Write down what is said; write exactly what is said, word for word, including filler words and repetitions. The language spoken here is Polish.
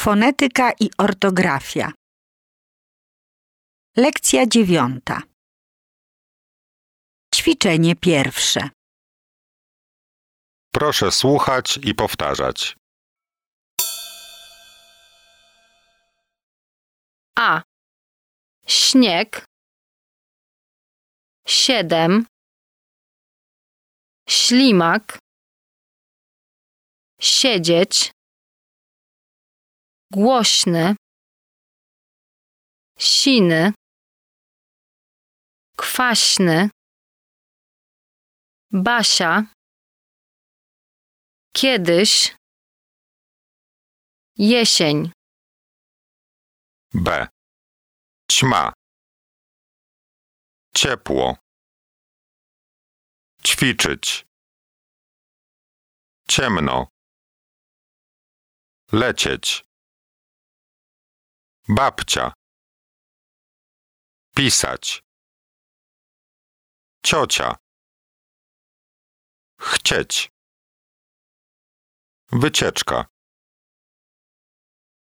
Fonetyka i ortografia. Lekcja dziewiąta. Ćwiczenie pierwsze. Proszę słuchać i powtarzać. A. Śnieg. Siedem. Ślimak. Siedzieć. Głośny. Siny. Kwaśny. Basia. Kiedyś. Jesień. B. Ćma. Ciepło. Ćwiczyć. Ciemno. Lecieć. Babcia. Pisać. Ciocia. Chcieć. Wycieczka.